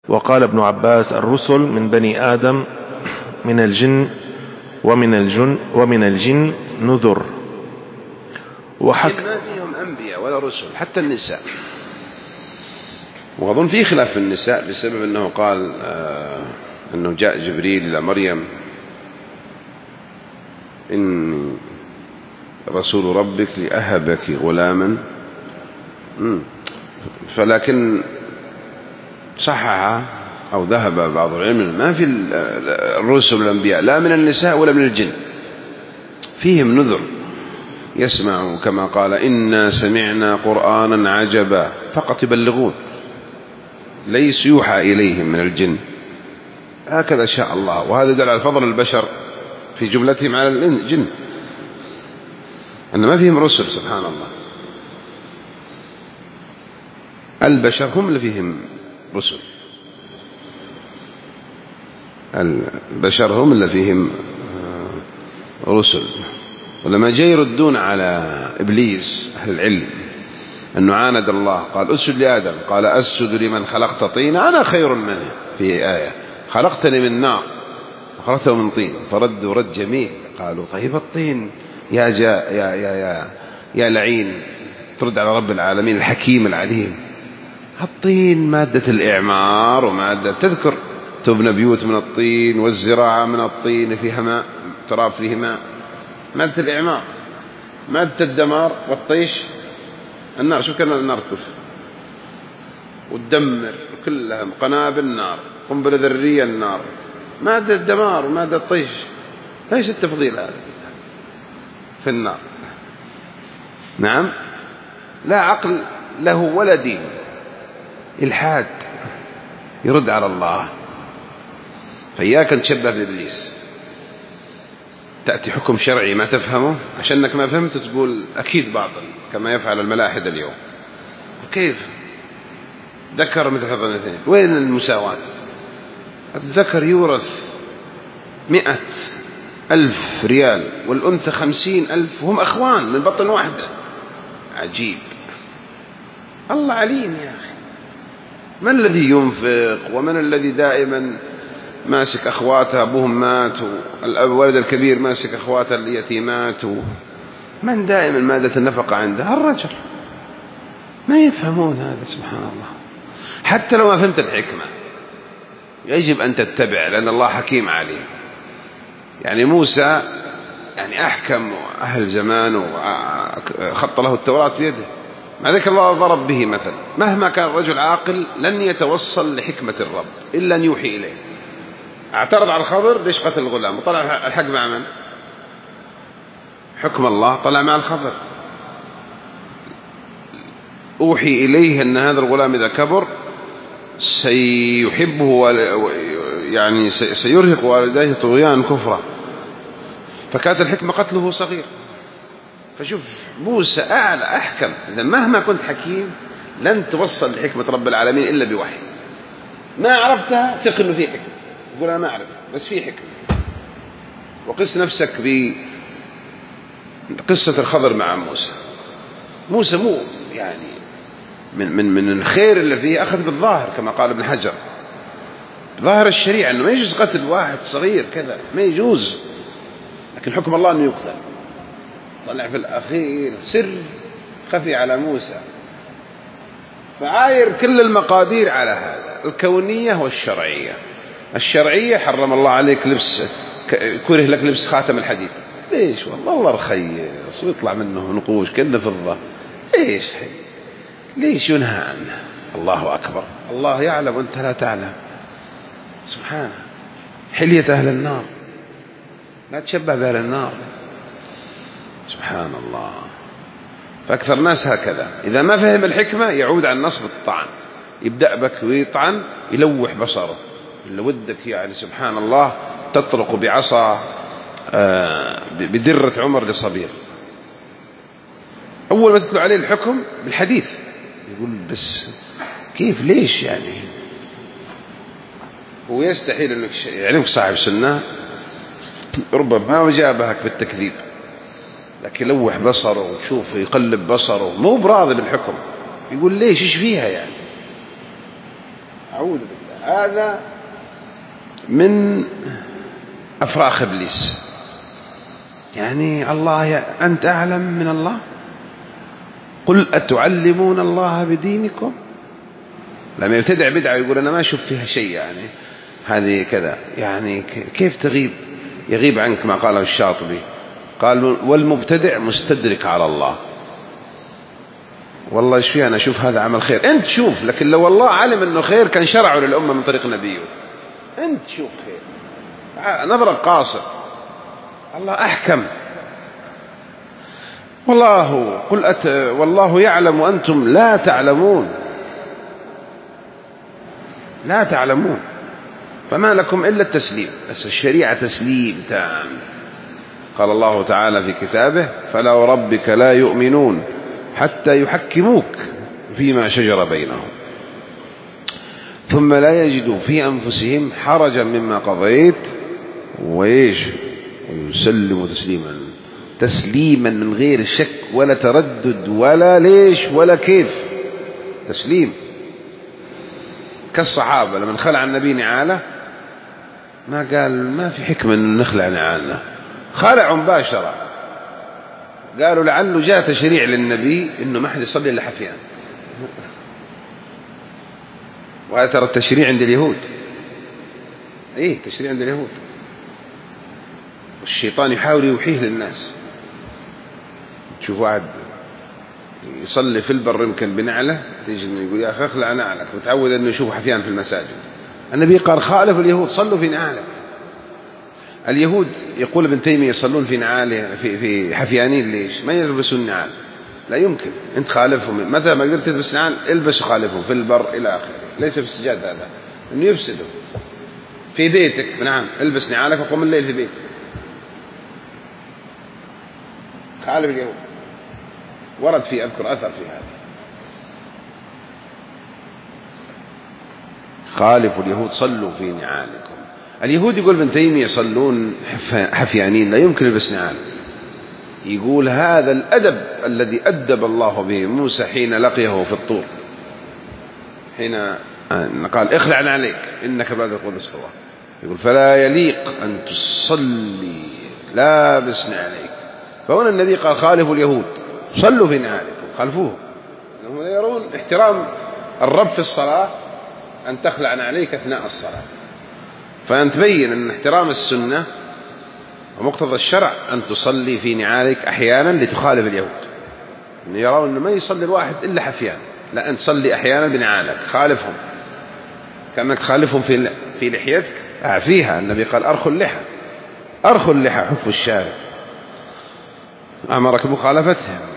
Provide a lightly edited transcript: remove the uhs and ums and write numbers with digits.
وقال ابن عباس: الرسل من بني آدم من الجن ومن الجن نذر. ما فيهم أنبياء ولا رسل، حتى النساء. وأظن في خلاف في النساء بسبب أنه قال أنه جاء جبريل إلى مريم: إني رسول ربك لأهبك غلاما. فلكن صحح أو ذهب بعض العلم ما في الرسل والأنبياء لا من النساء ولا من الجن، فيهم نذر يسمع، كما قال: إنا سمعنا قرآنا عجبا فقط يبلغون، ليس يوحى إليهم من الجن. هكذا شاء الله، وهذا دل على فضل البشر في جملتهم على الجن، أن ما فيهم رسل. سبحان الله، البشر هم اللي فيهم رسل، البشر هم اللي فيهم رسل. ولما جاء يردون على إبليس أهل العلم أنه عاند الله، قال: أسجد لآدم، قال: أسجد لمن خلقت طينا أنا خير منه. في آية: خلقتني من نار وخلقته من طين. فردوا رد جميل، قالوا: طيب الطين يا لعين ترد على رب العالمين الحكيم العليم. الطين مادة الإعمار، ومادة تذكر تبنى بيوت من الطين، والزراعة من الطين فيها ماء، تراب فيه ماء، مادة الإعمار. مادة الدمار والطيش النار. شوف كان النار كيف وتدمر كلها، قنابل النار، قنبلة ذرية النار، مادة الدمار ومادة الطيش. ليش التفضيل هذا في النار؟ نعم، لا عقل له ولا دين، إلحاد يرد على الله. فإياك أن تشبه بإبليس، تأتي حكم شرعي ما تفهمه عشانك ما فهمت تقول أكيد باطل، كما يفعل الملاحدة اليوم. كيف ذكر مثل هذا الاثنين؟ وين المساواة؟ الذكر يورث 100,000 ريال والأنثى 50,000، وهم أخوان من بطن واحدة. عجيب، الله عليم يا أخي. من الذي ينفق؟ ومن الذي دائما ماسك أخواتها أبوهم مات، والولد الكبير ماسك أخواتها اليتيمات؟ من دائما مادة النفقة عنده؟ الرجل. ما يفهمون هذا، سبحان الله. حتى لو ما فهمت الحكمة يجب أن تتبع، لأن الله حكيم عليم. يعني موسى يعني أحكم أهل زمان، وخط له التوراة بيده، مع ذلك الله ضرب به مثل. مهما كان الرجل عاقل لن يتوصل لحكمة الرب إلا أن يوحي إليه. اعترض على الخضر: ليش قتل الغلام؟ وطلع الحق مع من؟ حكم الله طلع مع الخضر. أوحي إليه أن هذا الغلام إذا كبر سيحبه، يعني سيرهق والديه طغيان كفرا، فكانت الحكمة قتله صغير. فشوف موسى أعلى أحكم. إذا مهما كنت حكيم لن توصل لحكمة رب العالمين إلا بوحي. ما عرفتها ثق إنه في حكمة، يقول أنا ما أعرف بس في حكمة. وقس نفسك بقصة الخضر مع موسى. موسى مو يعني من الخير اللي فيه أخذ بالظاهر، كما قال ابن حجر، ظاهر الشريعة أنه ما يجوز قتل واحد صغير كذا، ما يجوز. لكن حكم الله أنه يقتل. طلع في الأخير سر خفي على موسى، فعاير كل المقادير على هذا، الكونية والشرعية. الشرعية: حرم الله عليك لبس، كره لك لبس خاتم الحديد. ليش؟ والله رخيص ويطلع منه نقوش كله فضة. ليش ينهى عنه؟ الله أكبر، الله يعلم وأنت لا تعلم. سبحانه. حلية أهل النار، لا تشبه بأهل النار. سبحان الله. فأكثر الناس هكذا، إذا ما فهم الحكمة يعود عن نصب الطعن، يبدأ بك ويطعن، يلوح بصره اللي ودك. يعني سبحان الله، تطرق بعصا بدرة عمر لصبير. أول ما تتلو عليه الحكم بالحديث يقول بس كيف؟ ليش يعني؟ ويستحيل أنك يعرفك صاحب سنة، ربما ما جابهك بالتكذيب، لكن يلوح بصره وتشوف يقلب بصره، مو براضي بالحكم، يقول ليش؟ إيش فيها يعني؟ أعوذ بالله. هذا من أفراخ إبليس. يعني الله أنت أعلم من الله؟ قل أتعلمون الله بدينكم. لما يبتدع بدعة يقول أنا ما أشوف فيها شيء، يعني هذه كذا، يعني كيف يغيب عنك ما قاله الشاطبي، قال والمبتدع مستدرك على الله. والله ايش فيها، أنا أشوف هذا عمل خير، أنت شوف، لكن لو الله علم أنه خير كان شرعه للأمة من طريق نبيه. أنت شوف خير، نظرة قاصر، الله أحكم. والله يعلم وأنتم لا تعلمون، لا تعلمون، فما لكم إلا التسليم. بس الشريعة تسليم تام. قال الله تعالى في كتابه فلا وربك لا يؤمنون حتى يحكموك فيما شجر بينهم ثم لا يجدوا في أنفسهم حرجا مما قضيت ويسلموا تسليما من غير شك ولا تردد ولا ليش ولا كيف، تسليم. كالصحابة لما خلع النبي نعاله ما قال ما في حكمة أن نخلع نعالنا، خلعوا مباشرة. قالوا لعله جاء تشريع للنبي إنه ما حد يصلي إلا حفيان. وهذا ترى التشريع عند اليهود، تشريع عند اليهود، والشيطان يحاول يوحيه للناس. تشوف واحد يصلي في البر يمكن بنعله، تيجي انه يقول يا اخي اخلع نعلك، وتعود انه يشوف حفيان في المساجد. النبي قال خالف اليهود، صلوا في نعالك. اليهود يقول ابن تيمية يصلون في نعال في حفيانين. ليش ما يلبسون نعال؟ لا يمكن، انت خالفهم. متى ما قدرت تلبس نعال البس وخالفهم في البر الى اخره. ليس في السجاد هذا، انه يفسدوا. في بيتك نعم البس نعالك وقم الليل في بيتك. خالف اليهود، ورد في أذكر أثر في هذا. خالفوا اليهود، صلوا في نعالكم. اليهود يقول ابن تيمية يصلون حفيانين، لا يمكن يلبس نعال. يقول هذا الأدب الذي أدب الله به موسى حين لقيه في الطور، حين قال اخلع عليك إنك بعد القدس الله. يقول فلا يليق أن تصلي لابس نعاليك. فهنا النبي قال خالفوا اليهود، صلوا في نعالكم، خالفوه. لأنهم يرون احترام الرب في الصلاة أن تخلع عليك أثناء الصلاة. فأن تبين أن احترام السنة ومقتضى الشرع أن تصلي في نعالك أحيانا لتخالف اليهود. أن يرون أنه ما يصلي الواحد إلا حفيان، لا أن تصلي أحيانا بنعالك، خالفهم كأنك تخالفهم في لحيتك. فيها النبي قال أرخوا اللحى، حفوا الشارع، أمرك بمخالفتهم.